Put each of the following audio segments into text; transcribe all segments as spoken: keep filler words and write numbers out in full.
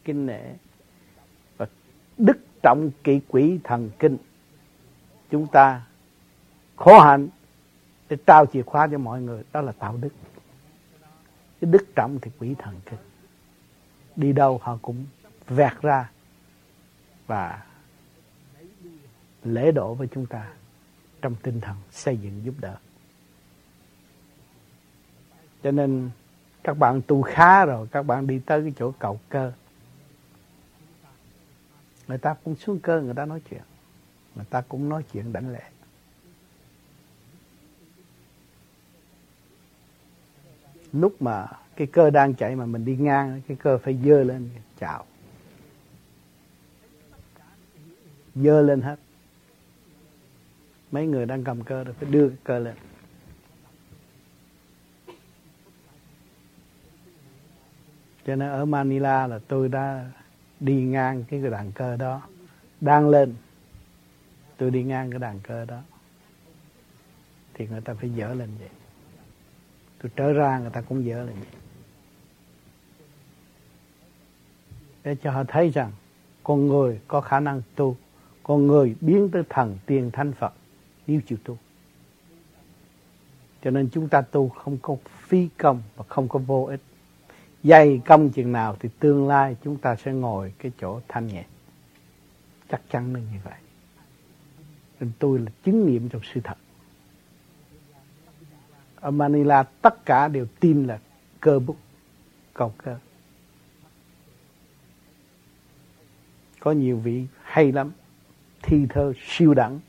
kính nể và đức trọng kỵ quỷ thần kinh. Chúng ta khổ hạnh để trao chìa khóa cho mọi người, đó là tạo đức. Cái đức trọng thì quỷ thần kinh, đi đâu họ cũng vẹt ra và lễ độ với chúng ta trong tinh thần xây dựng giúp đỡ. Cho nên các bạn tu khá rồi, các bạn đi tới cái chỗ cầu cơ, người ta cũng xuống cơ, người ta nói chuyện, người ta cũng nói chuyện đảnh lễ. Lúc mà cái cơ đang chạy mà mình đi ngang, cái cơ phải dơ lên chào, dơ lên hết. Mấy người đang cầm cơ rồi phải đưa cái cơ lên. Cho nên ở Manila là tôi đã đi ngang cái đàn cơ đó, đang lên, tôi đi ngang cái đàn cơ đó, thì người ta phải dỡ lên vậy. Tôi trở ra người ta cũng dỡ lên vậy, để cho họ thấy rằng con người có khả năng tu, con người biến tới thần tiên thánh Phật nếu chịu tu. Cho nên chúng ta tu không có phí công và không có vô ích. Dày công chừng nào thì tương lai chúng ta sẽ ngồi cái chỗ thanh nhẹ. Chắc chắn là như vậy. Nên tôi là chứng nghiệm trong sự thật. Ở Manila tất cả đều tin là cơ bút, cầu cơ. Có nhiều vị hay lắm, thi thơ siêu đẳng.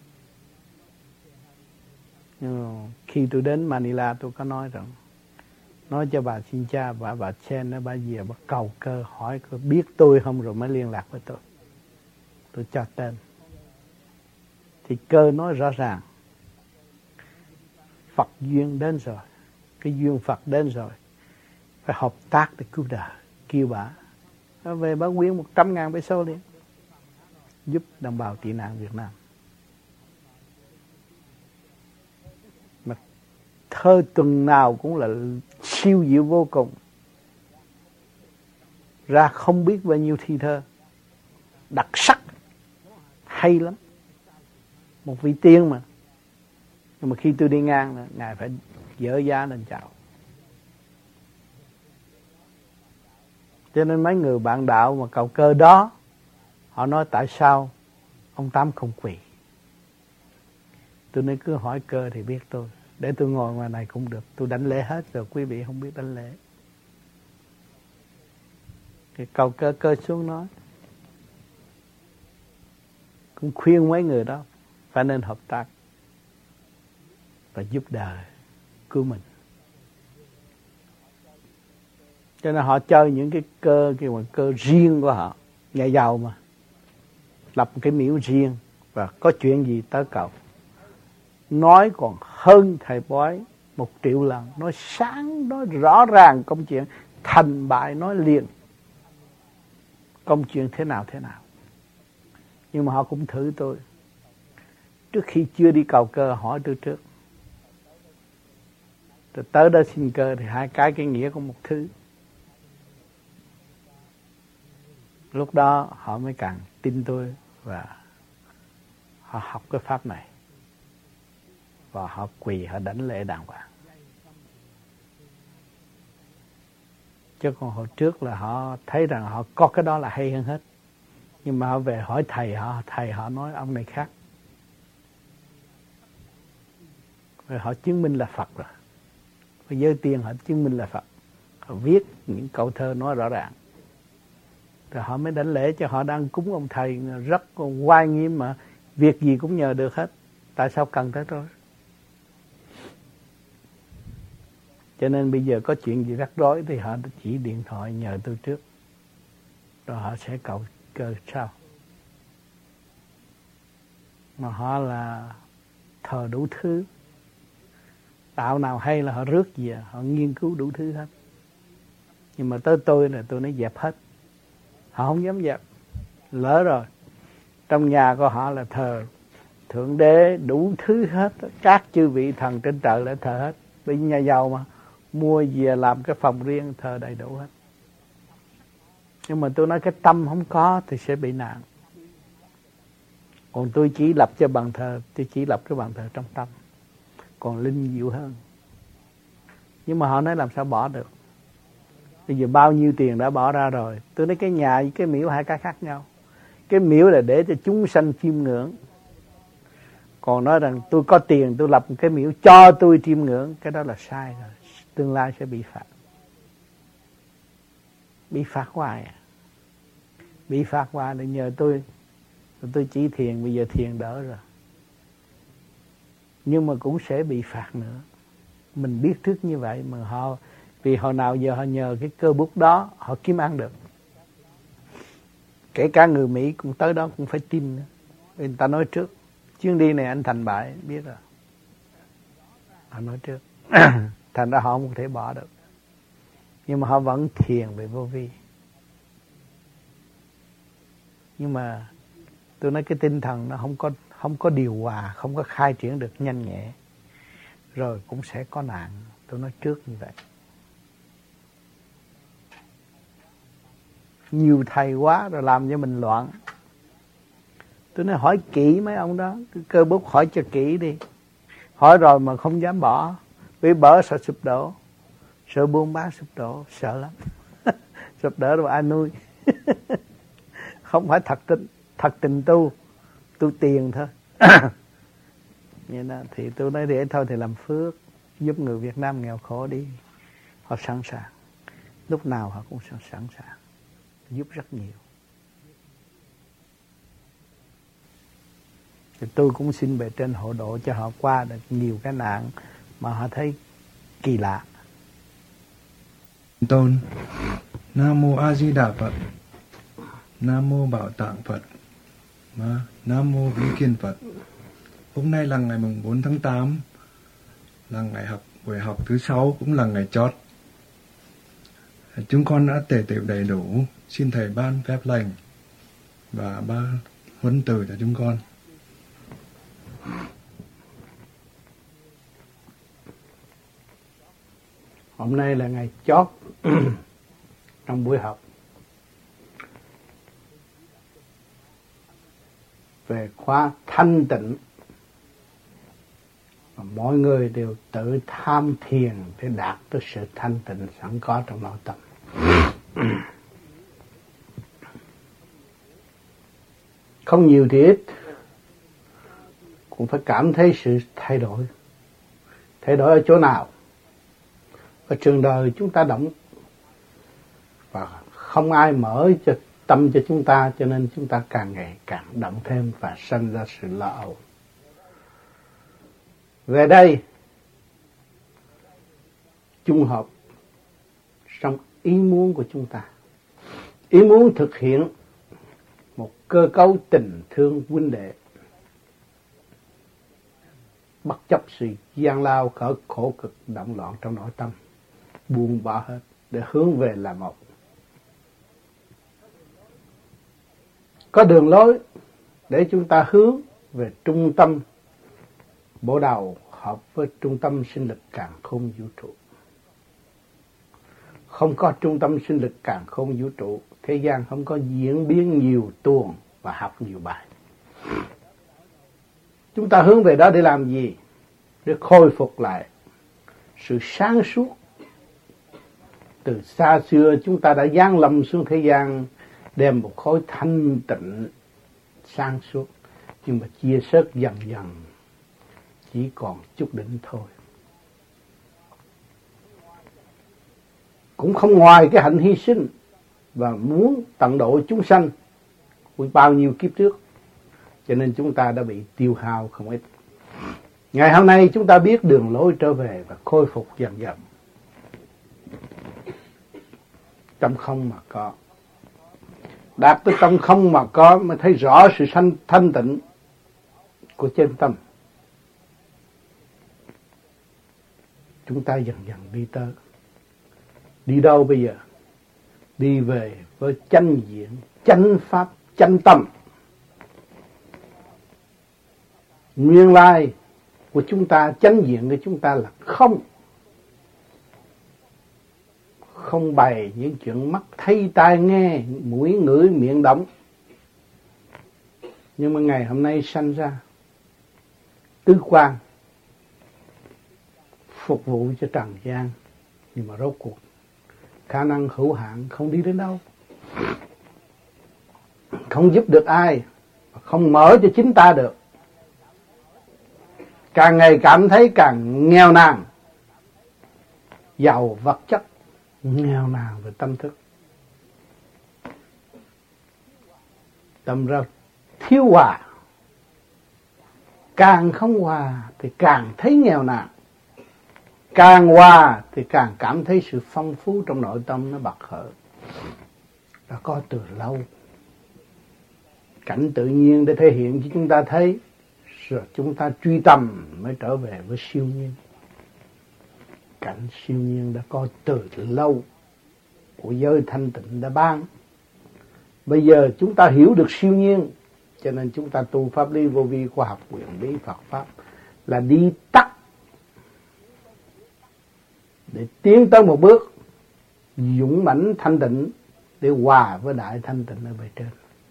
Nhưng khi tôi đến Manila tôi có nói rằng, nói cho bà Cynthia và bà Chen đó, bà về bà cầu cơ hỏi có biết tôi không rồi mới liên lạc với tôi. Tôi cho tên. Thì cơ nói rõ ràng, Phật duyên đến rồi, cái duyên Phật đến rồi, phải hợp tác để cứu đời, kêu bà. Nó về bà quyên một trăm ngàn peso liền, giúp đồng bào tị nạn Việt Nam. Mà thơ tuần nào cũng là siêu diệu vô cùng, ra không biết bao nhiêu thi thơ đặc sắc, hay lắm. Một vị tiên mà. Nhưng mà khi tôi đi ngang, Ngài phải dỡ giá lên chào. Cho nên mấy người bạn đạo mà cầu cơ đó, họ nói tại sao ông Tám không quỳ. Tôi nói cứ hỏi cơ thì biết tôi. Để tôi ngồi ngoài này cũng được. Tôi đánh lễ hết rồi, quý vị không biết đánh lễ. Thì cầu cơ cơ xuống nói. Cũng khuyên mấy người đó phải nên hợp tác và giúp đời cứu mình. Cho nên họ chơi những cái cơ cái mà cơ riêng của họ, nhà giàu mà, lập một cái miếu riêng và có chuyện gì tới cầu, nói còn hơn thầy bói một triệu lần, nói sáng, nói rõ ràng công chuyện, thành bại nói liền, công chuyện thế nào thế nào. Nhưng mà họ cũng thử tôi, trước khi chưa đi cầu cơ hỏi tôi trước, rồi tới đó xin cơ thì hai cái cái nghĩa của một thứ. Lúc đó họ mới càng tin tôi và họ học cái pháp này và họ quỳ, họ đảnh lễ đàng hoàng. Chứ còn hồi trước là họ thấy rằng họ có cái đó là hay hơn hết, nhưng mà họ về hỏi thầy họ, thầy họ nói ông này khác. Rồi họ chứng minh là Phật rồi, với giới tiên họ chứng minh là Phật, họ viết những câu thơ nói rõ ràng. Rồi họ mới đảnh lễ cho họ đang cúng ông thầy rất oai nghiêm mà việc gì cũng nhờ được hết. Tại sao cần tới tôi? Cho nên bây giờ có chuyện gì rắc rối thì họ chỉ điện thoại nhờ tôi trước, rồi họ sẽ cầu cơ sau. Mà họ là thờ đủ thứ, đạo nào hay là họ rước về, họ nghiên cứu đủ thứ hết. Nhưng mà tới tôi là tôi nói dẹp hết. Họ không dám dẹp. Lỡ rồi. Trong nhà của họ là thờ Thượng Đế đủ thứ hết, các chư vị thần trên trời lại thờ hết. Bởi vì nhà giàu mà, mua về làm cái phòng riêng thờ đầy đủ hết. Nhưng mà tôi nói cái tâm không có thì sẽ bị nạn. Còn tôi chỉ lập cho bàn thờ, tôi chỉ lập cái bàn thờ trong tâm. Còn linh diệu hơn. Nhưng mà họ nói làm sao bỏ được. Bây giờ bao nhiêu tiền đã bỏ ra rồi. Tôi nói cái nhà với cái miếu hai cái khác nhau. Cái miếu là để cho chúng sanh chiêm ngưỡng. Còn nói rằng tôi có tiền tôi lập một cái miếu cho tôi chiêm ngưỡng, cái đó là sai rồi. Tương lai sẽ bị phạt. Bị phạt hoài à. Bị phạt hoài để nhờ tôi. Tôi chỉ thiền, bây giờ thiền đỡ rồi. Nhưng mà cũng sẽ bị phạt nữa. Mình biết trước như vậy mà họ, vì hồi nào giờ họ nhờ cái cơ bút đó họ kiếm ăn được. Kể cả người Mỹ cũng tới đó cũng phải tin nữa. Người ta nói trước chuyến đi này anh thành bại, biết rồi. Họ nói trước. Thành ra họ không thể bỏ được. Nhưng mà họ vẫn thiền về vô vi. Nhưng mà tôi nói cái tinh thần nó không có không có điều hòa, không có khai triển được nhanh nhẹ, rồi cũng sẽ có nạn. Tôi nói trước như vậy. Nhiều thầy quá rồi làm cho mình loạn. Tôi nói hỏi kỹ mấy ông đó, cơ bút hỏi cho kỹ đi. Hỏi rồi mà không dám bỏ, vì bỏ sợ sụp đổ, sợ buôn bán sụp đổ, sợ lắm. Sụp đổ rồi ai nuôi. Không phải thật tình, thật tình tu, tu tiền thôi. Vậy đó, thì tôi nói để thôi thì làm phước, giúp người Việt Nam nghèo khổ đi. Họ sẵn sàng, lúc nào họ cũng sẵn sàng, giúp rất nhiều. Thì tôi cũng xin bề trên hộ độ cho họ qua được nhiều cái nạn mà họ thấy kỳ lạ. Tôn. Nam mô A Di Đà Phật. Nam mô Bảo Tạng Phật. Nam mô Vĩ Kiên Phật. Hôm nay là ngày mùng bốn tháng tám, là ngày học buổi học thứ sáu, cũng là ngày chót. Chúng con đã tề tựu đầy đủ, xin thầy ban phép lành và ban huấn từ cho chúng con. Hôm nay là ngày chót trong buổi học về khóa thanh tịnh. Và mọi người đều tự tham thiền để đạt tới sự thanh tịnh sẵn có trong nội tâm. Không nhiều thì ít, cũng phải cảm thấy sự thay đổi. Thay đổi ở chỗ nào? Ở trường đời chúng ta động, và không ai mở cho tâm cho chúng ta, cho nên chúng ta càng ngày càng động thêm và sanh ra sự lo âu. Về đây chung hợp trong ý muốn của chúng ta. Ý muốn thực hiện một cơ cấu tình thương huynh đệ, bất chấp sự gian lao khổ khổ cực động loạn trong nội tâm, buông bỏ hết để hướng về là một. Có đường lối để chúng ta hướng về trung tâm bộ đầu hợp với trung tâm sinh lực càn khôn vũ trụ. Không có trung tâm sinh lực càn khôn vũ trụ, thế gian không có diễn biến nhiều tuồng và học nhiều bài. Chúng ta hướng về đó để làm gì? Để khôi phục lại sự sáng suốt. Từ xa xưa chúng ta đã giáng lâm xuống thế gian, đem một khối thanh tịnh sáng suốt, nhưng mà chia sớt dần dần chỉ còn chút đỉnh thôi. Cũng không ngoài cái hạnh hy sinh và muốn tận độ chúng sanh của bao nhiêu kiếp trước, cho nên chúng ta đã bị tiêu hao không ít. Ngày hôm nay chúng ta biết đường lối trở về và khôi phục dần dần. Trong không mà có, đạt tới trong không mà có mới thấy rõ sự sanh thanh tịnh của chân tâm. Chúng ta dần dần đi tới. Đi đâu bây giờ? Đi về với chánh diện, chánh pháp, chánh tâm. Nguyên lai của chúng ta, chánh diện của chúng ta là không. không bày những chuyện mắt thấy tai nghe, mũi ngửi miệng động. Nhưng mà ngày hôm nay sanh ra tứ quan phục vụ cho trần gian, nhưng mà rốt cuộc khả năng hữu hạn không đi đến đâu, không giúp được ai, không mở cho chính ta được. Càng ngày cảm thấy càng nghèo nàn, giàu vật chất, nghèo nàn về tâm thức. Tâm ra thiếu hòa, càng không hòa thì càng thấy nghèo nàn, càng hòa thì càng cảm thấy sự phong phú trong nội tâm nó bật khởi. Đã có từ lâu. Cảnh tự nhiên để thể hiện cho chúng ta thấy, rồi chúng ta truy tầm mới trở về với siêu nhiên. Cảnh siêu nhiên đã có từ lâu, của giới thanh tịnh đã ban. Bây giờ chúng ta hiểu được siêu nhiên, cho nên chúng ta tu pháp lý vô vi, khoa học quyền bí Phật pháp là đi tắt để tiến tới một bước dũng mãnh thanh tịnh, để hòa với đại thanh tịnh ở bề trên.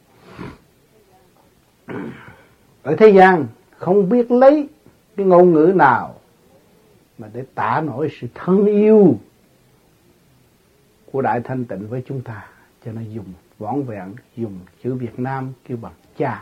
Ở thế gian không biết lấy cái ngôn ngữ nào mà để tả nổi sự thân yêu của đại thanh tịnh với chúng ta, cho nên dùng vỏn vẹn, dùng chữ Việt Nam kêu bằng cha.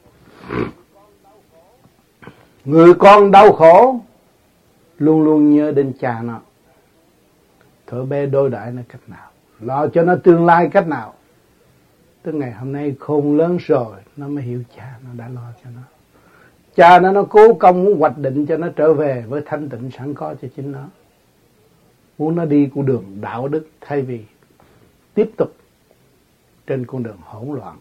Người con đau khổ luôn luôn nhớ đến cha nó, thở bé đối đãi nó cách nào, lo cho nó tương lai cách nào. Tới ngày hôm nay khôn lớn rồi, nó mới hiểu cha nó đã lo cho nó. Cha nó nó cố công muốn hoạch định cho nó trở về với thanh tịnh sẵn có cho chính nó, muốn nó đi con đường đạo đức thay vì tiếp tục trên con đường hỗn loạn.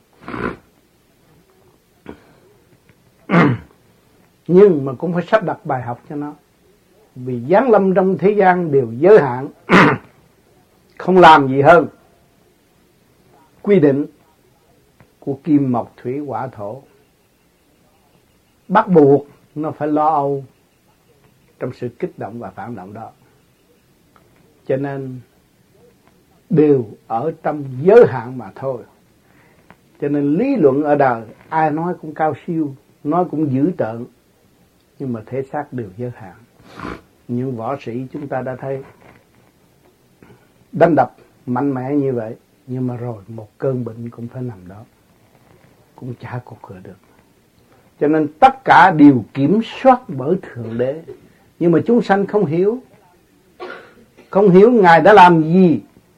Nhưng mà cũng phải sắp đặt bài học cho nó, vì giáng lâm trong thế gian đều giới hạn, không làm gì hơn quy định của kim mộc thủy hỏa thổ, bắt buộc nó phải lo âu trong sự kích động và phản động đó. Cho nên đều ở trong giới hạn mà thôi. Cho nên lý luận ở đời ai nói cũng cao siêu, nói cũng dữ tợn, nhưng mà thể xác đều giới hạn. Những võ sĩ chúng ta đã thấy đánh đập mạnh mẽ như vậy, nhưng mà rồi một cơn bệnh cũng phải nằm đó, cũng chả có cửa được. Cho nên tất cả đều kiểm soát bởi Thượng Đế, nhưng mà chúng sanh không hiểu, không hiểu Ngài đã làm gì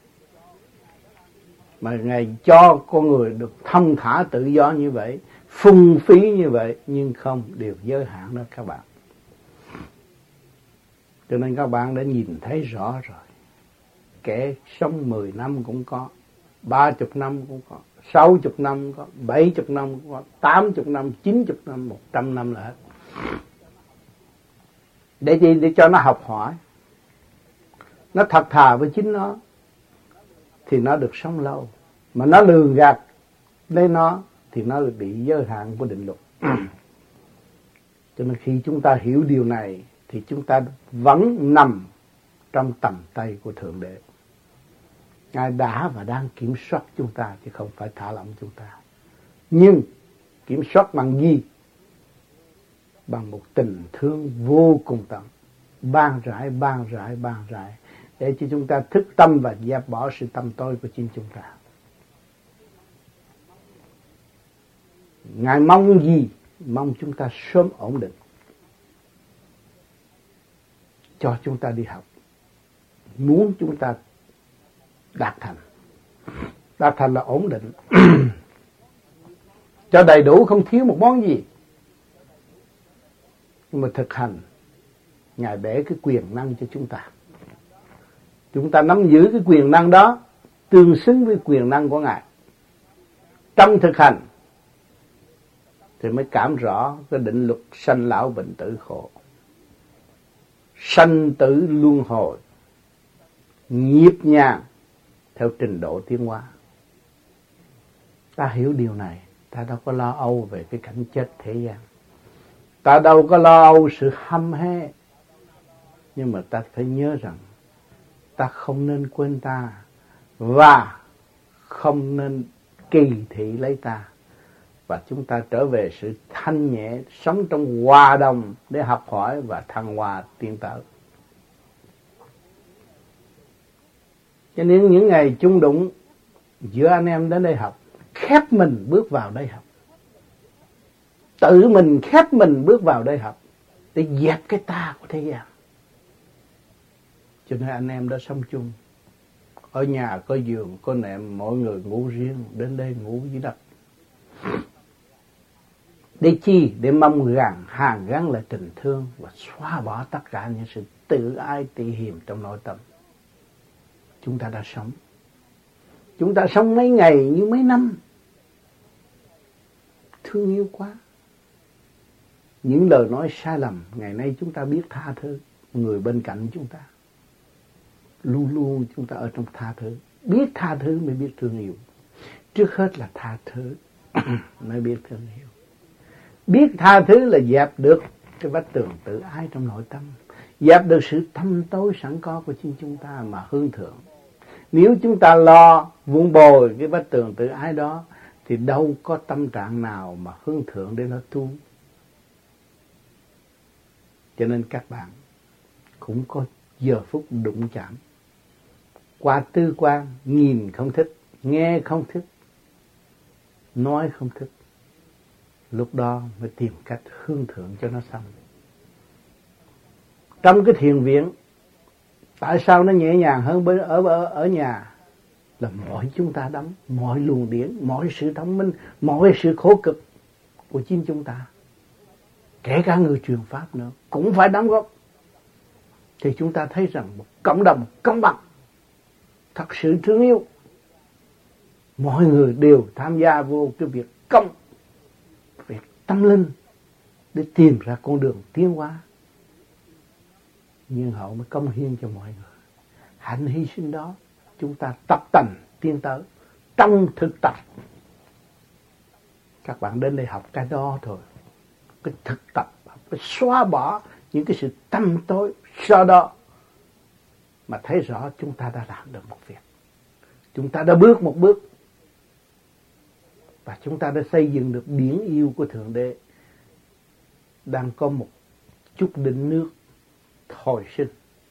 mà Ngài cho con người được thông thả tự do như vậy, phung phí như vậy, nhưng không, đều giới hạn đó các bạn. Cho nên các bạn đã nhìn thấy rõ rồi. Kẻ sống mười năm cũng có, ba chục năm cũng có, sáu chục năm cũng có, bảy chục năm cũng có, tám chục năm, chín chục năm, một trăm năm là hết. Để gì? Để cho nó học hỏi, nó thật thà với chính nó, thì nó được sống lâu. Mà nó lường gạt lấy nó thì nó bị giới hạn của định luật. Cho nên khi chúng ta hiểu điều này thì chúng ta vẫn nằm trong tầm tay của Thượng Đế. Ngài đã và đang kiểm soát chúng ta, chứ không phải thả lỏng chúng ta. Nhưng kiểm soát bằng gì? Bằng một tình thương vô cùng tận, ban rãi, ban rãi, ban rãi, để cho chúng ta thức tâm và dẹp bỏ sự tâm tối của chính chúng ta. Ngài mong gì? Mong chúng ta sớm ổn định, cho chúng ta đi học, muốn chúng ta đạt thành. Đạt thành là ổn định, cho đầy đủ, không thiếu một món gì. Nhưng mà thực hành, Ngài để cái quyền năng cho chúng ta. Chúng ta nắm giữ cái quyền năng đó, tương xứng với quyền năng của Ngài. Trong thực hành thì mới cảm rõ cái định luật sanh lão bệnh tử khổ, sanh tử luân hồi, nhịp nhàng theo trình độ tiến hóa. Ta hiểu điều này, ta đâu có lo âu về cái cảnh chết thế gian, ta đâu có lo âu sự hăm hê. Nhưng mà ta phải nhớ rằng ta không nên quên ta, và không nên kỳ thị lấy ta, và chúng ta trở về sự thanh nhẹ, sống trong hòa đồng để học hỏi và thăng hoa tiến tới. Cho nên những ngày chung đụng giữa anh em đến đây học, khép mình bước vào đây học, tự mình khép mình bước vào đây học để dẹp cái ta của thế gian. Cho nên anh em đã sống chung, ở nhà có giường có nệm, mỗi người ngủ riêng, đến đây ngủ dưới đất. Để chi? Để mong rằng hàn gắn lại tình thương và xóa bỏ tất cả những sự tự ái tị hiềm trong nội tâm. Chúng ta đã sống. Chúng ta sống mấy ngày như mấy năm. Thương yêu quá. Những lời nói sai lầm, ngày nay chúng ta biết tha thứ người bên cạnh chúng ta. Luôn luôn chúng ta ở trong tha thứ. Biết tha thứ mới biết thương yêu. Trước hết là tha thứ mới biết thương yêu. Biết tha thứ là dẹp được cái vách tường tự ái trong nội tâm, dẹp được sự thâm tối sẵn có của chính chúng ta mà hướng thượng. Nếu chúng ta lo vun bồi cái vách tường tự ái đó thì đâu có tâm trạng nào mà hướng thượng để nó tu. Cho nên các bạn cũng có giờ phút đụng chạm, qua tư quan, nhìn không thích, nghe không thích, nói không thích. Lúc đó mới tìm cách hướng thượng cho nó xong. Trong cái thiền viện, tại sao nó nhẹ nhàng hơn bên ở, ở, ở nhà? Là mọi chúng ta đóng, mọi luồng điển, mọi sự thông minh, mọi sự khổ cực của chính chúng ta, kể cả người truyền pháp nữa, cũng phải đóng góp. Thì chúng ta thấy rằng một cộng đồng công bằng, thật sự thương yêu, mọi người đều tham gia vô cái việc công, việc tâm linh để tìm ra con đường tiến hóa. Nhưng họ mới cống hiến cho mọi người. Hạnh hy sinh đó chúng ta tập tành tiến tới trong thực tập. Các bạn đến đây học cái đó thôi, cái thực tập, cái xóa bỏ những cái sự tâm tối, sau đó mà thấy rõ chúng ta đã làm được một việc, chúng ta đã bước một bước, và chúng ta đã xây dựng được biển yêu của Thượng Đế đang có một chút đỉnh nước hồi sinh,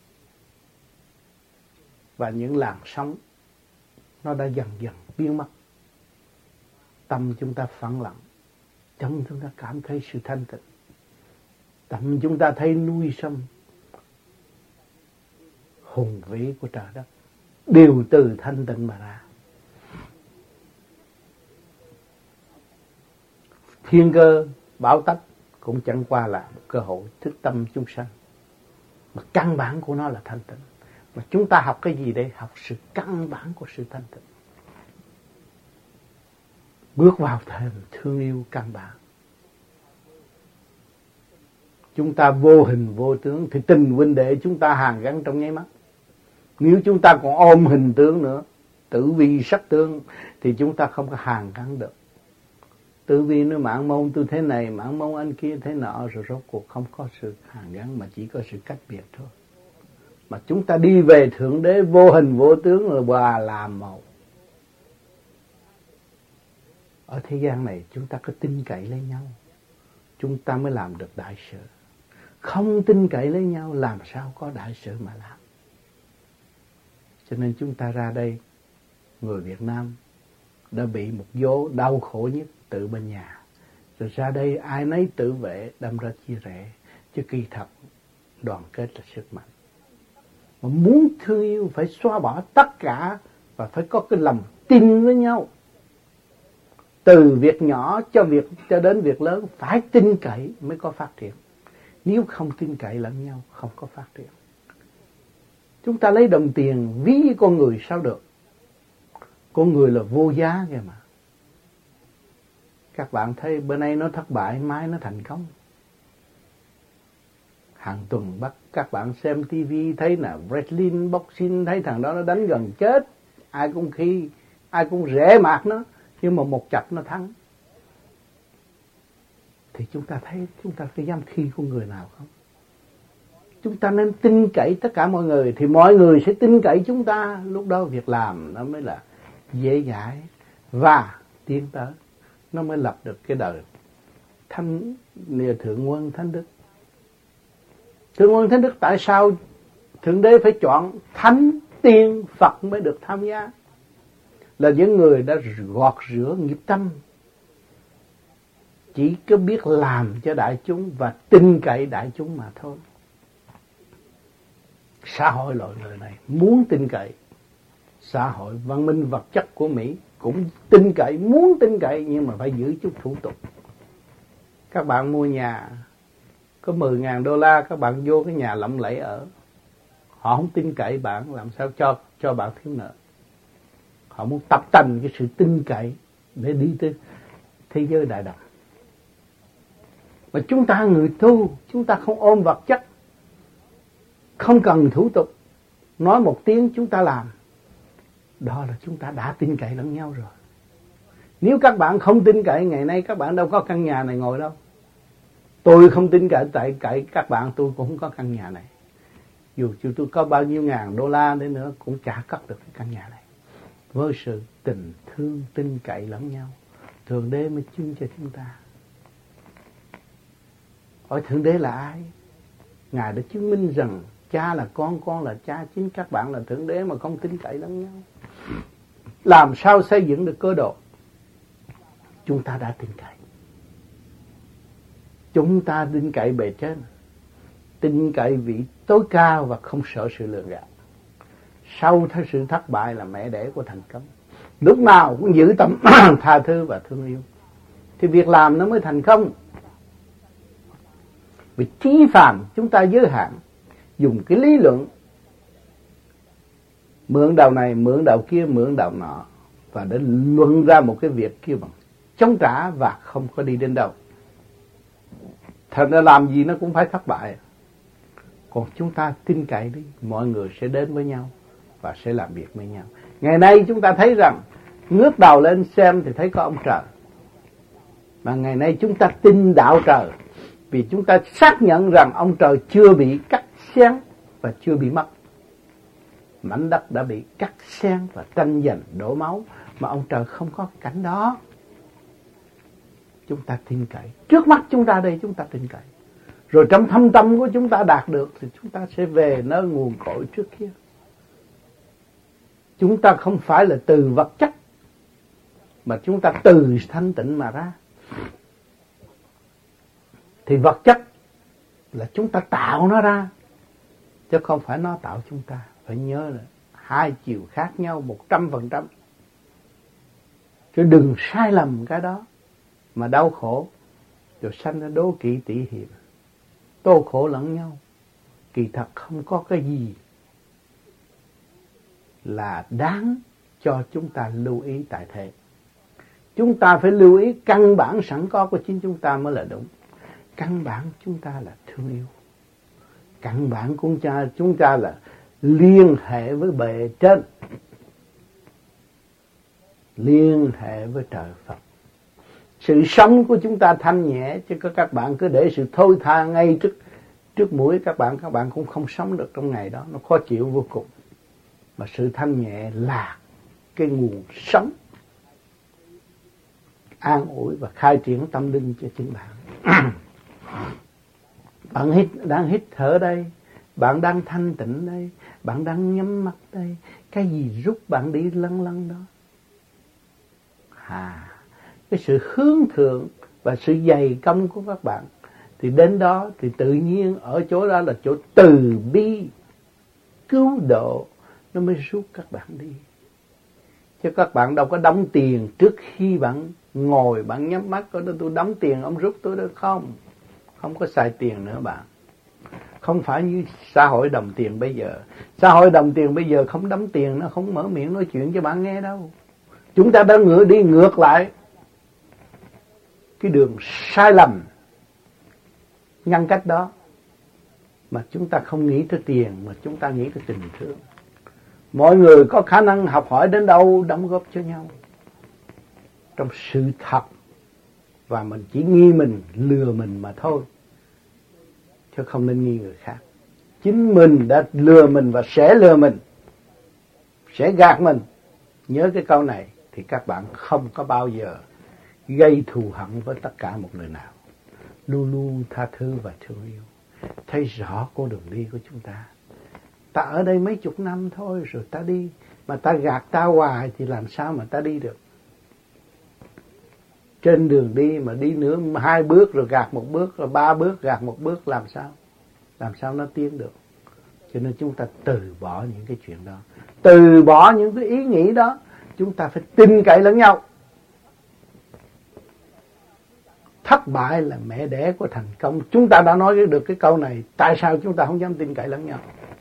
và những làn sóng nó đã dần dần biến mất. Tâm chúng ta phẳng lặng, tâm chúng ta cảm thấy sự thanh tịnh, tâm chúng ta thấy núi sông hùng vĩ của trời đất đều từ thanh tịnh mà ra. Thiên cơ bão táp cũng chẳng qua là một cơ hội thức tâm chúng sanh, mà căn bản của nó là thanh tịnh. Mà chúng ta học cái gì đây? Học sự căn bản của sự thanh tịnh, bước vào thềm thương yêu căn bản. Chúng ta vô hình vô tướng thì tình huynh đệ chúng ta hàn gắn trong nháy mắt. Nếu chúng ta còn ôm hình tướng nữa, tử vi sắc tướng, thì chúng ta không có hàn gắn được. Tử vi nói mạng môn tôi thế này, mạng môn anh kia thế nọ, rồi rốt cuộc không có sự hàn gắn mà chỉ có sự cách biệt thôi. Mà chúng ta đi về Thượng Đế vô hình vô tướng rồi hòa làm một. Ở thế gian này chúng ta có tin cậy lấy nhau, chúng ta mới làm được đại sự. Không tin cậy lấy nhau làm sao có đại sự mà làm. Cho nên chúng ta ra đây, người Việt Nam đã bị một vố đau khổ nhất tự bên nhà. Rồi ra đây ai nấy tự vệ, đâm ra chia rẽ. Chứ kỳ thật đoàn kết là sức mạnh. Mà muốn thương yêu phải xóa bỏ tất cả và phải có cái lòng tin với nhau. Từ việc nhỏ cho việc cho đến việc lớn phải tin cậy mới có phát triển. Nếu không tin cậy lẫn nhau không có phát triển. Chúng ta lấy đồng tiền ví con người sao được? Con người là vô giá kìa mà. Các bạn thấy bữa nay nó thất bại, mai nó thành công. Hàng tuần bắt các bạn xem tivi thấy là wrestling, boxing, thấy thằng đó nó đánh gần chết. Ai cũng khi, ai cũng rẽ mạt nó, nhưng mà một chập nó thắng. Thì chúng ta thấy, chúng ta có dám khi con người nào không? chúng ta nên tin cậy tất cả mọi người, thì mọi người sẽ tin cậy chúng ta. Lúc đó việc làm nó mới là dễ dãi và tiến tới, nó mới lập được cái đời thánh thượng quân thánh đức. Thượng quân thánh đức tại sao Thượng Đế phải chọn thánh tiên Phật mới được tham gia? Là những người đã gọt rửa nghiệp tâm, chỉ có biết làm cho đại chúng và tin cậy đại chúng mà thôi. Xã hội loại người này muốn tin cậy, xã hội văn minh vật chất của Mỹ cũng tin cậy, muốn tin cậy, nhưng mà phải giữ chút thủ tục. Các bạn mua nhà có mười ngàn đô la, các bạn vô cái nhà lộng lẫy ở, họ không tin cậy bạn, làm sao cho cho bạn thiếu nợ. Họ muốn tập tành cái sự tin cậy để đi tới thế giới đại đồng. Mà chúng ta người tu, chúng ta không ôm vật chất, không cần thủ tục, nói một tiếng chúng ta làm, đó là chúng ta đã tin cậy lẫn nhau rồi. Nếu các bạn không tin cậy, ngày nay các bạn đâu có căn nhà này ngồi đâu. Tôi không tin cậy tại cậy các bạn, tôi cũng không có căn nhà này. Dù cho tôi có bao nhiêu ngàn đô la đến nữa cũng chả cất được cái căn nhà này. Với sự tình thương tin cậy lẫn nhau, Thượng Đế mới chứng cho chúng ta. Hỏi Thượng Đế là ai? Ngài đã chứng minh rằng cha là con, con là cha, chính các bạn là Thượng Đế mà không tin cậy lẫn nhau. Làm sao xây dựng được cơ độ? Chúng ta đã tin cậy. Chúng ta tin cậy bề trên, tin cậy vị tối cao và không sợ sự lường gạt. Sau thế sự thất bại là mẹ đẻ của thành công. Lúc nào cũng giữ tâm tha thứ và thương yêu, thì việc làm nó mới thành công. Vì trí phàm chúng ta giới hạn, dùng cái lý luận mượn đầu này, mượn đầu kia, mượn đầu nọ, và để luận ra một cái việc kia bằng chống trả và không có đi đến đâu. Thật ra làm gì nó cũng phải thất bại. Còn chúng ta tin cậy đi, mọi người sẽ đến với nhau và sẽ làm việc với nhau. Ngày nay chúng ta thấy rằng ngước đầu lên xem thì thấy có ông trời. Mà ngày nay chúng ta tin đạo trời, vì chúng ta xác nhận rằng ông trời chưa bị cắt xén và chưa bị mất. Mảnh đất đã bị cắt xén và tranh giành đổ máu, mà ông trời không có cảnh đó. Chúng ta tin cậy. Trước mắt chúng ta đây chúng ta tin cậy. Rồi trong thâm tâm của chúng ta đạt được thì chúng ta sẽ về nơi nguồn cội trước kia. Chúng ta không phải là từ vật chất, mà chúng ta từ thanh tịnh mà ra. Thì vật chất là chúng ta tạo nó ra, chứ không phải nó tạo chúng ta. Phải nhớ là hai chiều khác nhau một trăm phần trăm. Chứ đừng sai lầm cái đó mà đau khổ, rồi sanh ra đố kỵ tỉ hiềm, tô khổ lẫn nhau. Kỳ thật không có cái gì là đáng cho chúng ta lưu ý tại thế. Chúng ta phải lưu ý căn bản sẵn có của chính chúng ta mới là đúng. Căn bản chúng ta là thương yêu. Căn bản của cha chúng ta là liên hệ với bề trên, liên hệ với trời Phật. Sự sống của chúng ta thanh nhẹ, chứ có các bạn cứ để sự thôi tha ngay trước trước mũi các bạn, các bạn cũng không sống được trong ngày đó, nó khó chịu vô cùng. Mà sự thanh nhẹ là cái nguồn sống, an ủi và khai triển tâm linh cho chính bạn. Bạn hít, đang hít thở đây, bạn đang thanh tịnh đây, bạn đang nhắm mắt đây, cái gì rút bạn đi lăn lăn đó? À, cái sự hướng thượng và sự dày công của các bạn, thì đến đó thì tự nhiên ở chỗ đó là chỗ từ bi cứu độ, nó mới rút các bạn đi. Chứ các bạn đâu có đóng tiền trước khi bạn ngồi, bạn nhắm mắt có đó tôi đóng tiền ông rút tôi đó, không. Không có xài tiền nữa bạn. Không phải như xã hội đồng tiền bây giờ. Xã hội đồng tiền bây giờ không đóng tiền, nó không mở miệng nói chuyện cho bạn nghe đâu. Chúng ta đã ngựa đi ngược lại cái đường sai lầm nhân cách đó, mà chúng ta không nghĩ tới tiền, mà chúng ta nghĩ tới tình thương. Mọi người có khả năng học hỏi đến đâu đóng góp cho nhau trong sự thật, và mình chỉ nghi mình, lừa mình mà thôi, chứ không nên nghi người khác. chính mình đã lừa mình và sẽ lừa mình, sẽ gạt mình. Nhớ cái câu này thì các bạn không có bao giờ gây thù hận với tất cả một người nào. Luôn luôn tha thứ và thương yêu, thấy rõ con đường đi của chúng ta. Ta ở đây mấy chục năm thôi rồi ta đi, mà ta gạt ta hoài thì làm sao mà ta đi được. Trên đường đi mà đi nữa hai bước rồi gạt một bước, rồi ba bước gạt một bước, làm sao? Làm sao nó tiến được? Cho nên chúng ta từ bỏ những cái chuyện đó, từ bỏ những cái ý nghĩ đó. Chúng ta phải tin cậy lẫn nhau. Thất bại là mẹ đẻ của thành công. Chúng ta đã nói được cái câu này, tại sao chúng ta không dám tin cậy lẫn nhau?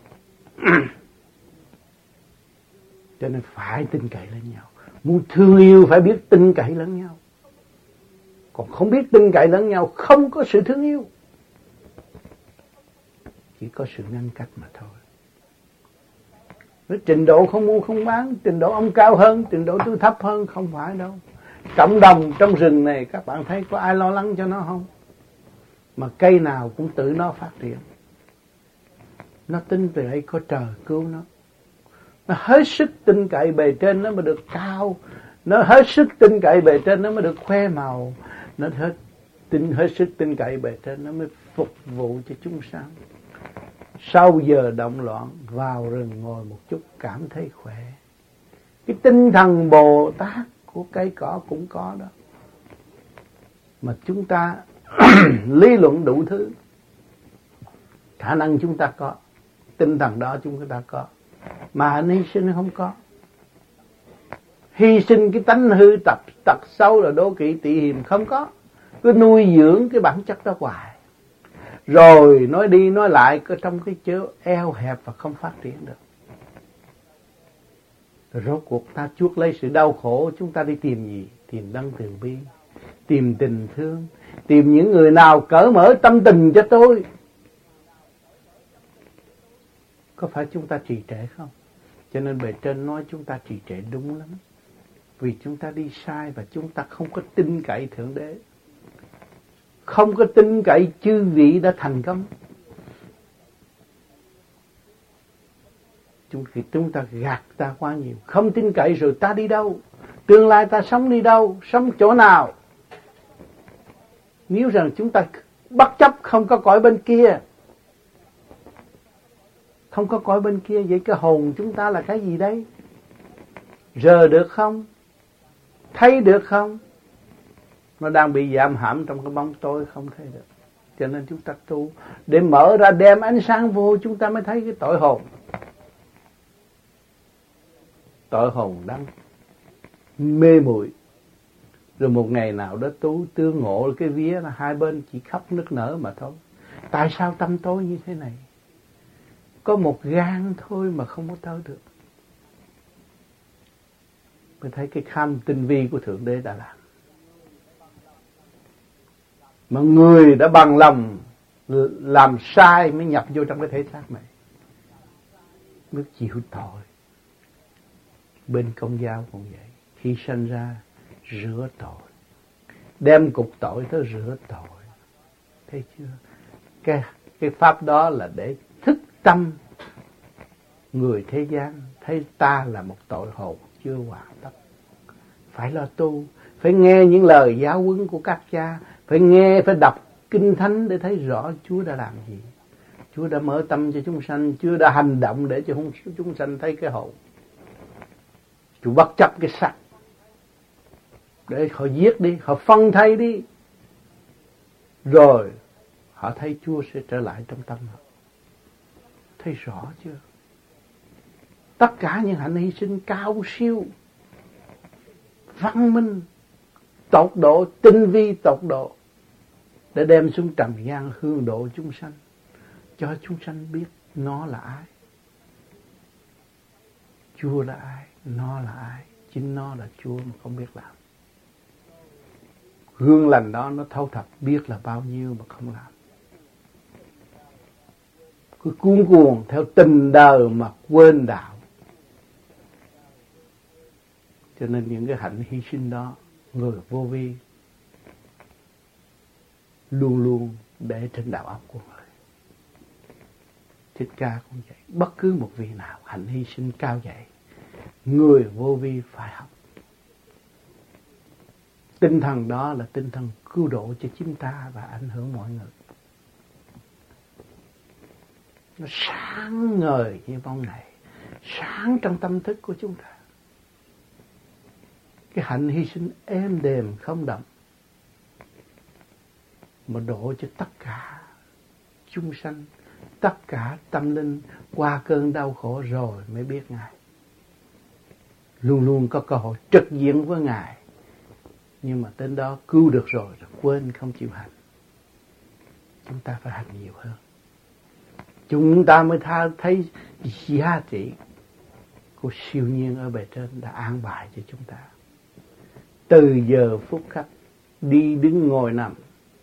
Cho nên phải tin cậy lẫn nhau. Muốn thương yêu phải biết tin cậy lẫn nhau. Còn không biết tin cậy lẫn nhau, không có sự thương yêu, chỉ có sự ngăn cách mà thôi. Với trình độ không mua không bán, trình độ ông cao hơn, trình độ tôi thấp hơn, không phải đâu. Cộng đồng trong rừng này các bạn thấy có ai lo lắng cho nó không? Mà cây nào cũng tự nó phát triển. Nó tin về đây có trời cứu nó. Nó hết sức tin cậy bề trên nó mới được cao. Nó hết sức tin cậy bề trên nó mới được khoe màu. Nó hết, tin, hết sức tin cậy bề trên nó mới phục vụ cho chúng sanh. Sau giờ động loạn vào rừng ngồi một chút cảm thấy khỏe. Cái tinh thần Bồ Tát của cây cỏ cũng có đó. Mà chúng ta lý luận đủ thứ, khả năng chúng ta có, tinh thần đó chúng ta có, mà hy sinh không có. Hy sinh cái tánh hư tập tật xấu là đố kỵ tị hiềm không có, cứ nuôi dưỡng cái bản chất đó hoài. Rồi nói đi nói lại có trong cái chớ eo hẹp và không phát triển được. Rồi rốt cuộc ta chuốc lấy sự đau khổ, chúng ta đi tìm gì? Tìm đấng từ bi, tìm tình thương, tìm những người nào cởi mở tâm tình cho tôi. Có phải chúng ta trì trệ không? Cho nên bề trên nói chúng ta trì trệ đúng lắm. Vì chúng ta đi sai và chúng ta không có tin cậy Thượng Đế, không có tin cậy chư vị đã thành công. Chúng ta gạt ta quá nhiều, không tin cậy rồi ta đi đâu? Tương lai ta sống đi đâu? Sống chỗ nào? Nếu rằng chúng ta bất chấp không có cõi bên kia, không có cõi bên kia, vậy cái hồn chúng ta là cái gì đấy? Rờ được không? Thấy được không? Nó đang bị giam hãm trong cái bóng tối không thấy được. Cho nên chúng ta tu để mở ra đem ánh sáng vô, chúng ta mới thấy cái tội hồn. Tội hồn đang mê muội. Rồi một ngày nào đó tu tương ngộ cái vía là hai bên chỉ khóc nức nở mà thôi. Tại sao tâm tối như thế này? Có một gan thôi mà không có tới được. Mới thấy cái kham tinh vi của Thượng Đế đã làm. Mà người đã bằng lòng làm sai mới nhập vô trong cái thể xác này, mới chịu tội. Bên Công giáo cũng vậy, khi sinh ra rửa tội, đem cục tội tới rửa tội. Thấy chưa? Cái, cái pháp đó là để thức tâm người thế gian thấy ta là một tội hồn chưa hoàn tất. Phải lo tu, phải nghe những lời giáo huấn của các cha, phải nghe, phải đọc kinh thánh để thấy rõ Chúa đã làm gì. Chúa đã mở tâm cho chúng sanh, Chúa đã hành động để cho chúng sanh thấy cái hồn. Chúa bất chấp cái xác để họ giết đi, họ phân thây đi, rồi họ thấy Chúa sẽ trở lại trong tâm họ. Thấy rõ chưa? Tất cả những hạnh hy sinh cao siêu, văn minh, tột độ, tinh vi tột độ, để đem xuống trần gian hương độ chúng sanh, cho chúng sanh biết nó là ai, Chúa là ai, nó là ai. Chính nó là Chúa mà không biết làm. Gương lành đó nó thâu thập biết là bao nhiêu mà không làm. Cứ cuống cuồng theo tình đời mà quên đạo. Cho nên những cái hạnh hy sinh đó, người vô vi luôn luôn để trên đạo óc của người. Thích Ca cũng vậy. Bất cứ một vị nào hạnh hy sinh cao dạy, người vô vi phải học. Tinh thần đó là tinh thần cứu độ cho chính ta và ảnh hưởng mọi người. Nó sáng ngời như bóng ngày, sáng trong tâm thức của chúng ta. Cái hạnh hy sinh êm đềm không động, mà độ cho tất cả chúng sanh, tất cả tâm linh qua cơn đau khổ rồi mới biết Ngài. Luôn luôn có cơ hội trực diện với Ngài, nhưng mà đến đó cứu được rồi rồi quên không chịu hành. Chúng ta phải hành nhiều hơn, chúng ta mới tha, thấy giá trị của siêu nhiên ở bề trên đã an bài cho chúng ta. Từ giờ phút khắc, đi đứng ngồi nằm,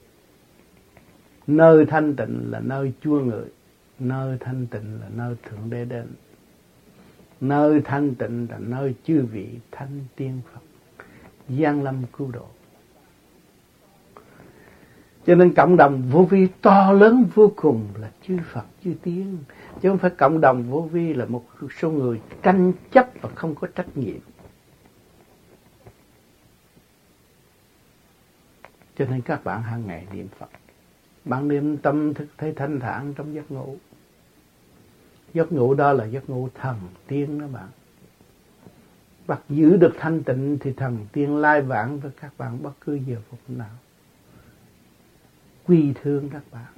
nơi thanh tịnh là nơi Chúa ngự, nơi thanh tịnh là nơi Thượng Đế đến, nơi thanh tịnh là nơi chư vị thánh tiên Phật giáng lâm cứu độ. Cho nên cộng đồng vô vi to lớn vô cùng là chư Phật chư tiên, chứ không phải cộng đồng vô vi là một số người tranh chấp và không có trách nhiệm. Cho nên các bạn hàng ngày niệm Phật, bạn niệm tâm thức thấy thanh thản trong giấc ngủ. Giấc ngủ đó là giấc ngủ thần tiên đó bạn. Bạn giữ được thanh tịnh thì thần tiên lai vãng với các bạn bất cứ giờ phút nào. Quy thương các bạn,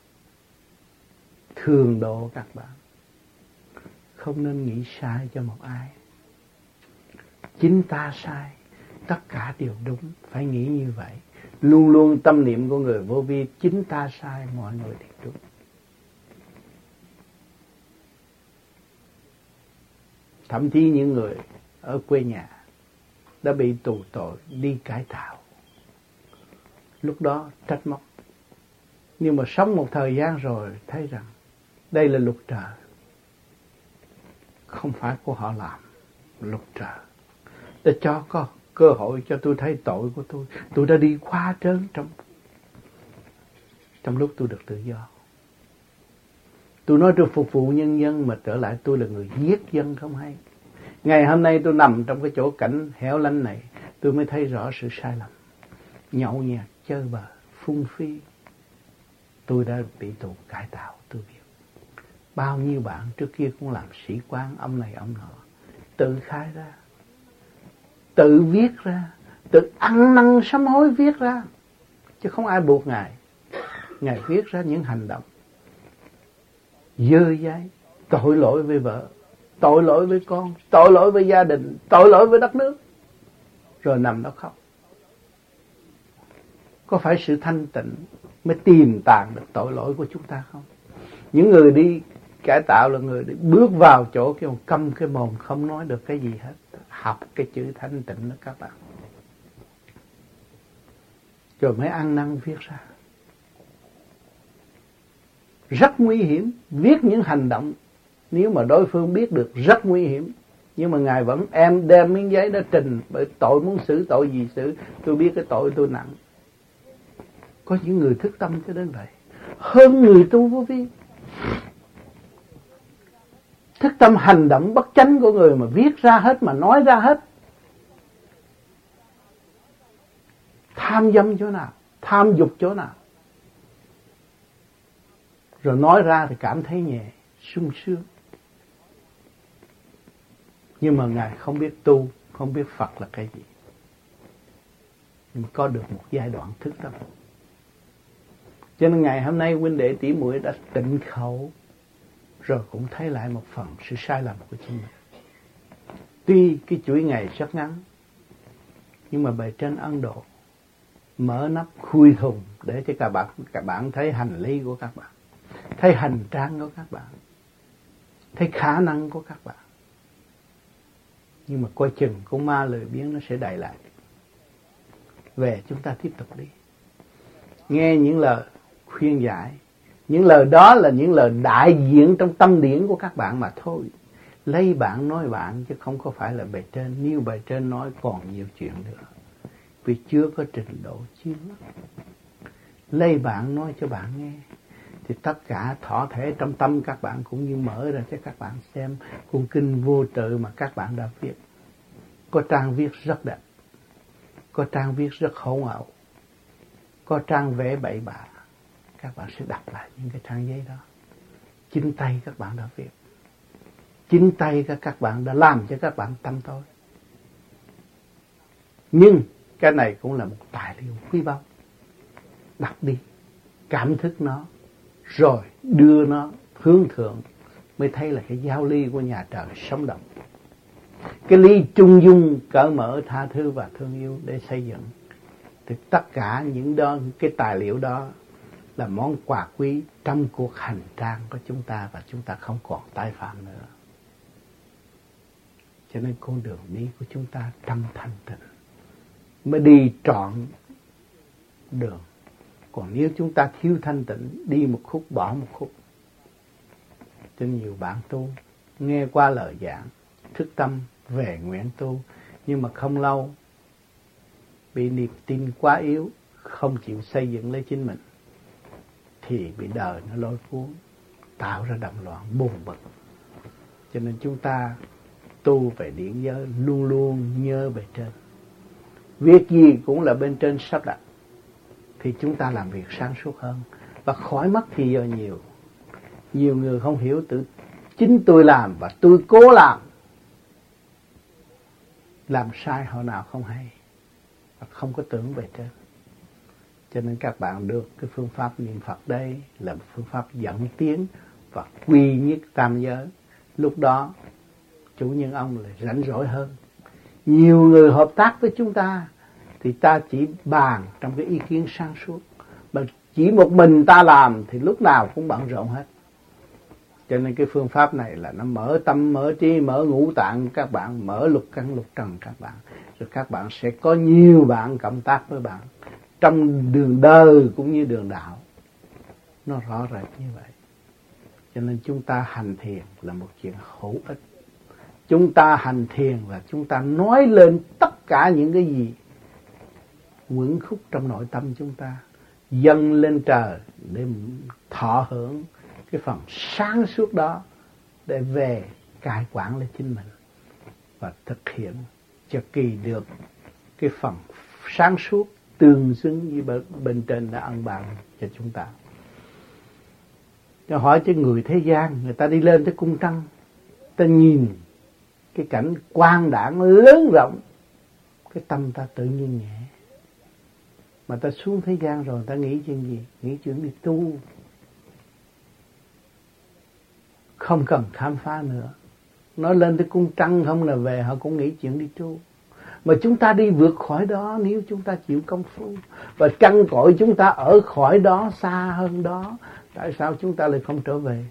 thường độ các bạn. Không nên nghĩ sai cho một ai. Chính ta sai, tất cả đều đúng, phải nghĩ như vậy. Luôn luôn tâm niệm của người vô vi, chính ta sai, mọi người đều đúng. Thậm chí những người ở quê nhà đã bị tù tội đi cải tạo, lúc đó trách móc. Nhưng mà sống một thời gian rồi thấy rằng đây là luật trời, không phải của họ làm, luật trời để cho có cơ hội cho tôi thấy tội của tôi. Tôi đã đi quá trớn trong trong lúc tôi được tự do. Tôi nói tôi phục vụ nhân dân mà trở lại tôi là người giết dân không hay. Ngày hôm nay tôi nằm trong cái chỗ cảnh hẻo lánh này, tôi mới thấy rõ sự sai lầm. Nhậu nhẹt, chơi bời, phung phí. Tôi đã bị tù cải tạo, tôi biết. Bao nhiêu bạn trước kia cũng làm sĩ quan, ông này ông nọ, tự khai ra, tự viết ra, tự ăn năn sám hối viết ra, chứ không ai buộc Ngài. Ngài viết ra những hành động dơ dáy, tội lỗi với vợ, tội lỗi với con, tội lỗi với gia đình, tội lỗi với đất nước, rồi nằm đó khóc. Có phải sự thanh tịnh mới tìm tàng được tội lỗi của chúng ta không? Những người đi cải tạo là người đi bước vào chỗ kêu câm cái mồm, không nói được cái gì hết. Học cái chữ thanh tịnh đó các bạn, rồi mới ăn năn viết ra. Rất nguy hiểm, viết những hành động nếu mà đối phương biết được rất nguy hiểm. Nhưng mà Ngài vẫn em đem miếng giấy đó trình, bởi tội muốn xử tội gì xử, tôi biết cái tội tôi nặng. Có những người thức tâm cho đến vậy, hơn người tu vô vi. Thức tâm hành động bất chánh của người mà viết ra hết, mà nói ra hết. Tham dâm chỗ nào, tham dục chỗ nào, rồi nói ra thì cảm thấy nhẹ, sung sướng. Nhưng mà Ngài không biết tu, không biết Phật là cái gì. Nhưng mà có được một giai đoạn thức tâm. Cho nên ngày hôm nay huynh đệ tỷ muội đã tịnh khẩu, rồi cũng thấy lại một phần sự sai lầm của chính mình. Tuy cái chuỗi ngày rất ngắn, nhưng mà bề trên ân độ mở nắp khui thùng để cho các bạn các bạn thấy hành lý của các bạn, thấy hành trang của các bạn, thấy khả năng của các bạn. Nhưng mà coi chừng con ma lười biếng nó sẽ đày lại. Về chúng ta tiếp tục đi, nghe những lời khuyên giải. Những lời đó là những lời đại diện trong tâm điển của các bạn mà thôi. Lấy bạn nói bạn, chứ không có phải là bề trên. Nếu bề trên nói còn nhiều chuyện nữa, vì chưa có trình độ chưa. Lấy bạn nói cho bạn nghe, thì tất cả thọ thể trong tâm các bạn cũng như mở ra cho các bạn xem cuốn kinh vô tự mà các bạn đã viết. Có trang viết rất đẹp, có trang viết rất hỗn ảo, có trang vẽ bậy bạ. Các bạn sẽ đọc lại những cái trang giấy đó. Chính tay các bạn đã viết, chính tay các bạn đã làm cho các bạn tâm tối. Nhưng cái này cũng là một tài liệu quý báu. Đọc đi, cảm thức nó, rồi đưa nó hướng thượng, mới thấy là cái giáo lý của nhà trời sống động. Cái lý trung dung, cởi mở, tha thứ và thương yêu để xây dựng. Thì tất cả những đó, cái tài liệu đó là món quà quý trong cuộc hành trang của chúng ta, và chúng ta không còn tái phạm nữa. Cho nên con đường đi của chúng ta trong thanh tịnh mới đi trọn đường. Còn nếu chúng ta thiếu thanh tịnh, đi một khúc bỏ một khúc. Cho nhiều bạn tu nghe qua lời giảng, thức tâm về nguyện tu, nhưng mà không lâu bị niềm tin quá yếu, không chịu xây dựng lấy chính mình, thì bị đời nó lôi cuốn, tạo ra động loạn bùng bật. Cho nên chúng ta tu về điển giới luôn luôn nhớ về trên. Việc gì cũng là bên trên sắp đặt, thì chúng ta làm việc sáng suốt hơn và khỏi mất thì giờ nhiều. Nhiều người không hiểu tự chính tôi làm và tôi cố làm. Làm sai họ nào không hay, và không có tưởng về trên. Cho nên các bạn được cái phương pháp niệm Phật đây là một phương pháp dẫn tiến và quy nhất tam giới. Lúc đó chủ nhân ông lại rảnh rỗi hơn. Nhiều người hợp tác với chúng ta thì ta chỉ bàn trong cái ý kiến sáng suốt, mà chỉ một mình ta làm thì lúc nào cũng bận rộn hết. Cho nên cái phương pháp này là nó mở tâm, mở trí, mở ngũ tạng các bạn, mở lục căn lục trần các bạn. Rồi các bạn sẽ có nhiều bạn cộng tác với bạn trong đường đời cũng như đường đạo. Nó rõ rệt như vậy. Cho nên chúng ta hành thiền là một chuyện hữu ích. Chúng ta hành thiền là chúng ta nói lên tất cả những cái gì quẩn khúc trong nội tâm chúng ta, dâng lên trời để thọ hưởng cái phần sáng suốt đó, để về cai quản lấy chính mình và thực hiện cho kỳ được cái phần sáng suốt tương xứng với bên trên đã ân ban cho chúng ta. Tôi hỏi cho người thế gian, người ta đi lên tới cung trăng, ta nhìn cái cảnh quang đãng lớn rộng, cái tâm ta tự nhiên nhẹ. Mà ta xuống thế gian rồi ta nghĩ chuyện gì? Nghĩ chuyện đi tu. Không cần khám phá nữa. Nói lên tới cung trăng không là về, họ cũng nghĩ chuyện đi tu. Mà chúng ta đi vượt khỏi đó nếu chúng ta chịu công phu. Và trăng cội chúng ta ở khỏi đó, xa hơn đó. Tại sao chúng ta lại không trở về?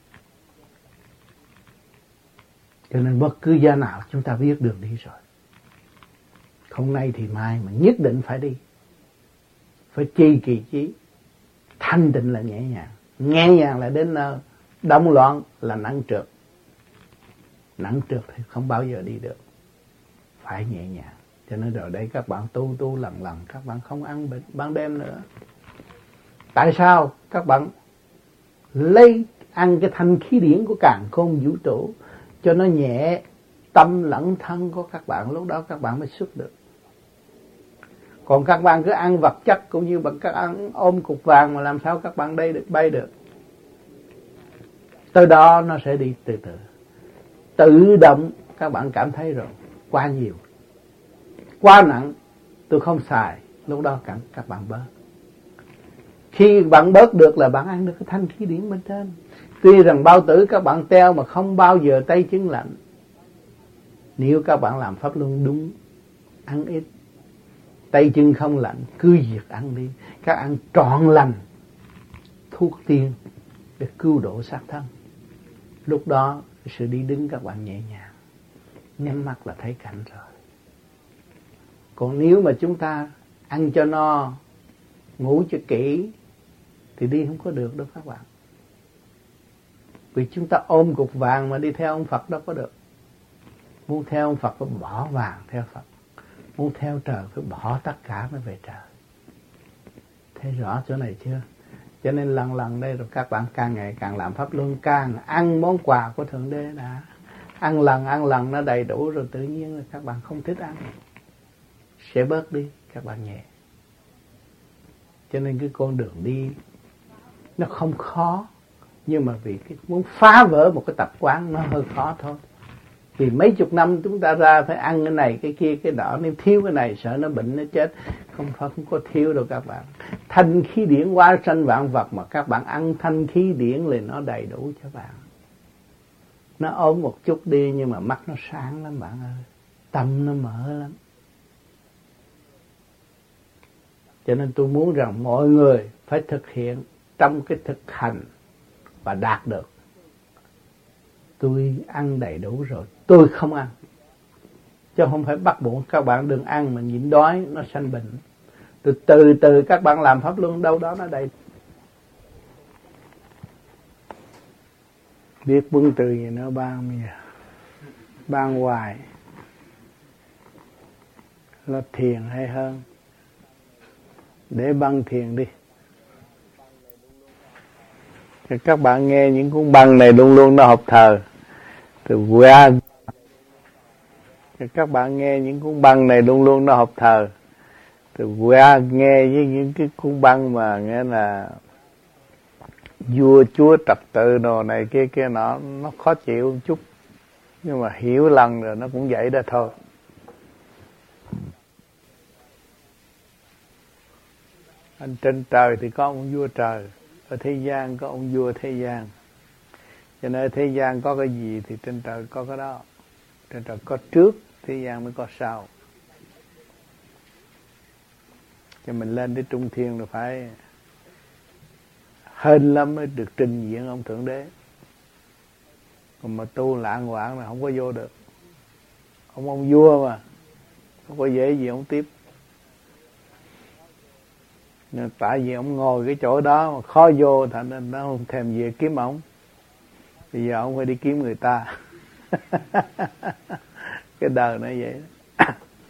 Cho nên bất cứ gia nào chúng ta biết đường đi rồi. Không nay thì mai mà nhất định phải đi. Phải chi kỳ chí. Thanh tịnh là nhẹ nhàng. Nhẹ nhàng là đến nơi. Động loạn là nặng trược. Nặng trược thì không bao giờ đi được. Phải nhẹ nhàng. Cho nên rồi đây các bạn tu tu lần lần, các bạn không ăn ban đêm nữa. Tại sao? Các bạn lấy ăn cái thanh khí điển của càn khôn vũ trụ cho nó nhẹ tâm lẫn thân của các bạn, lúc đó các bạn mới xuất được. Còn các bạn cứ ăn vật chất cũng như bằng các ăn ôm cục vàng mà làm sao các bạn đây được bay được. Từ đó nó sẽ đi từ từ. Tự động các bạn cảm thấy rồi, quá nhiều, quá nặng, tôi không xài, lúc đó các, các bạn bớt. Khi bạn bớt được là bạn ăn được cái thanh khí điển bên trên. Tuy rằng bao tử các bạn teo mà không bao giờ tay chân lạnh. Nếu các bạn làm pháp luân đúng, ăn ít, tay chân không lạnh, cứ việc ăn đi. Các ăn trọn lành, thuốc tiên để cứu độ xác thân. Lúc đó sự đi đứng các bạn nhẹ nhàng, nhắm mắt là thấy cảnh rồi. Còn nếu mà chúng ta ăn cho no, ngủ cho kỹ thì đi không có được đâu các bạn. Vì chúng ta ôm cục vàng mà đi theo ông Phật đâu có được. Muốn theo ông Phật phải bỏ vàng theo Phật. Muốn theo trời phải bỏ tất cả mới về trời. Thấy rõ chỗ này chưa? Cho nên lần lần đây rồi các bạn càng ngày càng làm pháp luân, càng ăn món quà của Thượng Đế đã. Ăn lần ăn lần nó đầy đủ rồi tự nhiên là các bạn không thích ăn, sẽ bớt đi, các bạn nhẹ. Cho nên cái con đường đi nó không khó, nhưng mà vì cái muốn phá vỡ một cái tập quán nó hơi khó thôi. Vì mấy chục năm chúng ta ra phải ăn cái này cái kia cái đó, nếu thiếu cái này sợ nó bệnh nó chết. Không phải không có thiếu đâu các bạn. Thanh khí điển hóa sanh vạn vật, mà các bạn ăn thanh khí điển là nó đầy đủ cho bạn. Nó ốm một chút đi nhưng mà mắt nó sáng lắm bạn ơi, tâm nó mở lắm. Cho nên tôi muốn rằng mọi người phải thực hiện trong cái thực hành và đạt được. Tôi ăn đầy đủ rồi, tôi không ăn. Chứ không phải bắt buộc các bạn đừng ăn mà nhịn đói nó sanh bệnh. Từ từ từ các bạn làm pháp luân đâu đó nó đầy. Biết quân từ gì nữa ban bây giờ. Ban hoài. Nó thiền hay hơn. Để băng thiền đi. Thì các bạn nghe những cuốn băng này luôn luôn nó hợp thờ. Từ qua. Thì các bạn nghe những cuốn băng này luôn luôn nó hợp thờ. Từ qua nghe với những cái cuốn băng mà nghe là vua chúa trật tự đồ này kia kia nọ, nó khó chịu một chút. Nhưng mà hiểu lần rồi nó cũng vậy đó thôi. Anh trên trời thì có ông vua trời, ở thế gian có ông vua thế gian. Cho nên ở thế gian có cái gì thì trên trời có cái đó. Trên trời có trước, thế gian mới có sau. Cho mình lên đến trung thiên là phải hên lắm mới được trình diện ông Thượng Đế. Còn mà tu lạng hoạng là không có vô được. Ông ông vua mà, không có dễ gì ông tiếp. Nên tại vì ông ngồi cái chỗ đó mà khó vô, thành nên nó không thèm về kiếm ông. Bây giờ ông phải đi kiếm người ta. Cái đời nó vậy đó.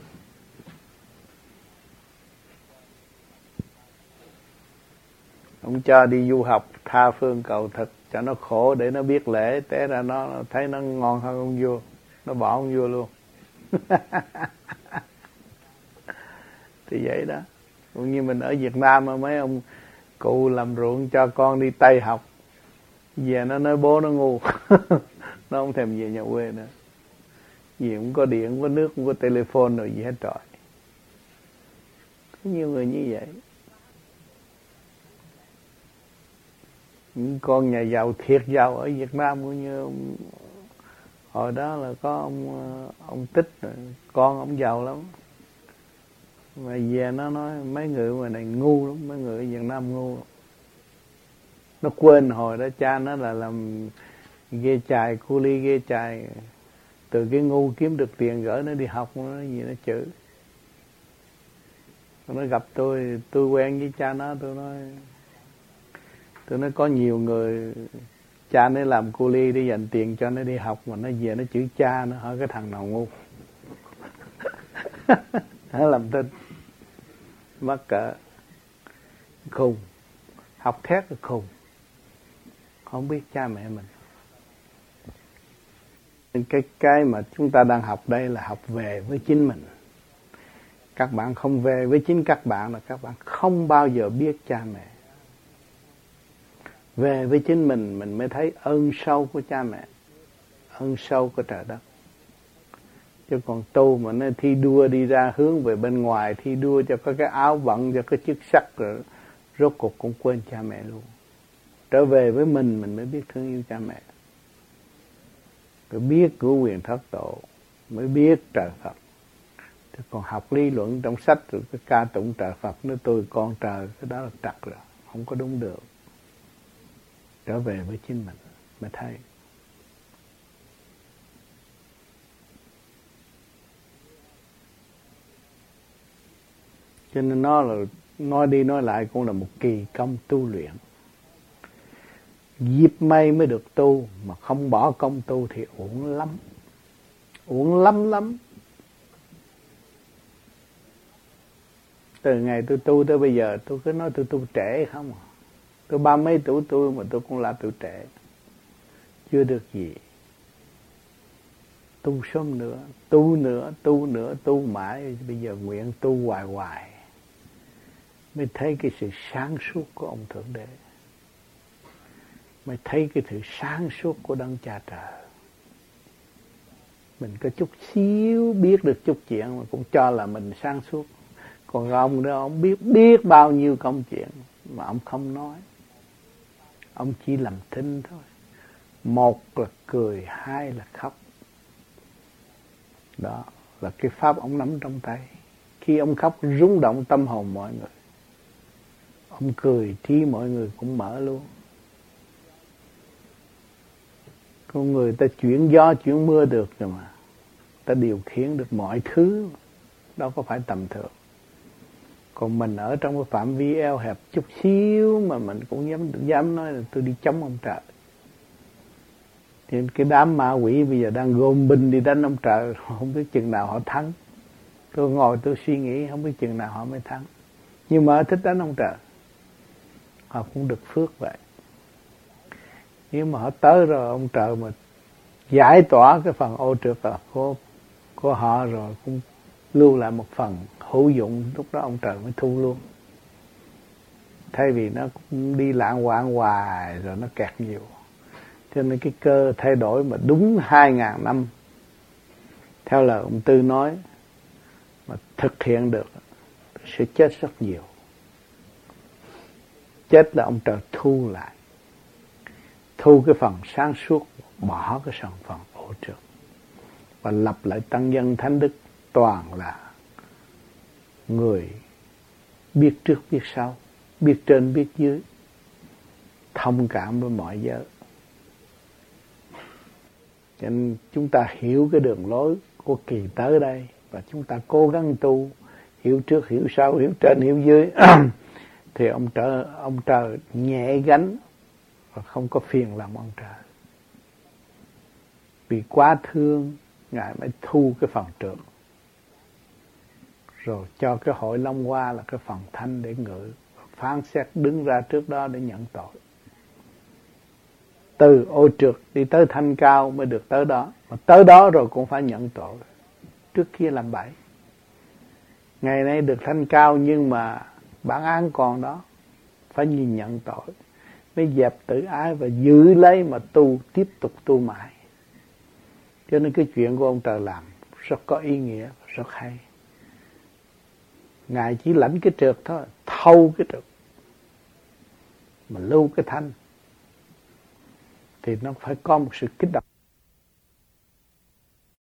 Ông cho đi du học tha phương cầu thực cho nó khổ để nó biết lễ, té ra nó thấy nó ngon hơn ông vua, nó bỏ ông vua luôn. Thì vậy đó. Cũng như mình ở Việt Nam mà mấy ông cụ làm ruộng cho con đi Tây học, về nó nói bố nó ngu. Nó không thèm về nhà quê nữa. Vì không có điện, không có nước, không có telephone rồi gì hết trọi. Có nhiều người như vậy. Những con nhà giàu thiệt giàu ở Việt Nam cũng như ông, hồi đó là có ông ông Tích, con ông giàu lắm. Mà về nó nói mấy người ngoài này ngu lắm, mấy người ở Việt Nam ngu lắm. Nó quên hồi đó cha nó là làm ghê chài, cu ly ghê chài. Từ cái ngu kiếm được tiền gửi nó đi học, nó gì nó chữ. Nó gặp tôi, tôi quen với cha nó, tôi nói tôi nói có nhiều người cha nó làm cu ly đi dành tiền cho nó đi học mà nó về nó chữ cha nó, hỏi cái thằng nào ngu. Nó làm tin mắc cỡ khùng, học thét là khùng, không biết cha mẹ mình. Cái cái mà chúng ta đang học đây là học về với chính mình. Các bạn không về với chính các bạn là các bạn không bao giờ biết cha mẹ. Về với chính mình, mình mới thấy ơn sâu của cha mẹ, ơn sâu của trời đất. Chứ còn tu mà nó thi đua đi ra hướng về bên ngoài, thi đua cho có cái áo bận, cho cái chức sắc, rồi rốt cuộc cũng quên cha mẹ luôn. Trở về với mình, mình mới biết thương yêu cha mẹ. Mới biết cứu quyền thất độ, mới biết trời Phật. Chứ còn học lý luận trong sách rồi cái ca tụng trời Phật, nói tôi con trời, cái đó là trật rồi, không có đúng được. Trở về với chính mình mới thấy. Cho nên nó là nói đi nói lại cũng là một kỳ công tu luyện. Dịp may mới được tu, mà không bỏ công tu thì uổng lắm. Uổng lắm lắm. Từ ngày tôi tu tới bây giờ tôi cứ nói tôi tu trễ không à. Tôi ba mấy tuổi tôi mà tôi cũng là tuổi trẻ, chưa được gì. Tu sớm nữa, tu nữa, tu nữa, tu mãi. Bây giờ nguyện tu hoài hoài mới thấy cái sự sáng suốt của ông Thượng Đế, mới thấy cái sự sáng suốt của Đấng Cha Trời. Mình có chút xíu biết được chút chuyện mà cũng cho là mình sáng suốt. Còn ông đó, ông biết biết bao nhiêu công chuyện mà ông không nói. Ông chỉ làm thinh thôi. Một là cười, hai là khóc. Đó là cái pháp ông nắm trong tay. Khi ông khóc rung động tâm hồn mọi người. Ông cười trí mọi người cũng mở luôn. Con người ta chuyển gió chuyển mưa được rồi mà. Ta điều khiển được mọi thứ. Đâu có phải tầm thường. Còn mình ở trong cái phạm vi eo hẹp chút xíu mà mình cũng dám dám nói là tôi đi chống ông trời. Thì cái đám ma quỷ bây giờ đang gom binh đi đánh ông trời, không biết chừng nào họ thắng. Tôi ngồi tôi suy nghĩ không biết chừng nào họ mới thắng. Nhưng mà họ thích đánh ông trời, họ cũng được phước vậy. Nhưng mà họ tới rồi ông trời mà giải tỏa cái phần ô trượt của, của họ rồi cũng lưu lại một phần hữu dụng, lúc đó ông trời mới thu luôn. Thay vì nó cũng đi lãng quạng hoài rồi nó kẹt nhiều. Cho nên cái cơ thay đổi mà đúng hai ngàn năm theo lời ông Tư nói mà thực hiện được sẽ chết rất nhiều. Chết là ông trời thu lại, thu cái phần sáng suốt, bỏ cái sản phần ô trượt và lập lại tăng nhân thánh đức, toàn là người biết trước biết sau, biết trên biết dưới, thông cảm với mọi giới. Cho nên chúng ta hiểu cái đường lối của kỳ tới đây và chúng ta cố gắng tu, hiểu trước hiểu sau, hiểu trên hiểu dưới thì ông trời ông trời nhẹ gánh và không có phiền lòng ông trời. Vì quá thương Ngài mới thu cái phần trượt, rồi cho cái hội Long Hoa là cái phần thanh để ngự, phán xét đứng ra trước đó để nhận tội. Từ ô trượt đi tới thanh cao mới được tới đó, mà tới đó rồi cũng phải nhận tội. Trước kia làm bậy, ngày nay được thanh cao nhưng mà bản án còn đó, phải nhìn nhận tội mới dẹp tự ái và giữ lấy mà tu, tiếp tục tu mãi. Cho nên cái chuyện của ông trời làm rất có ý nghĩa, rất hay. Ngài chỉ lãnh cái trượt thôi, thâu cái trượt mà lưu cái thanh, thì nó phải có một sự kích động.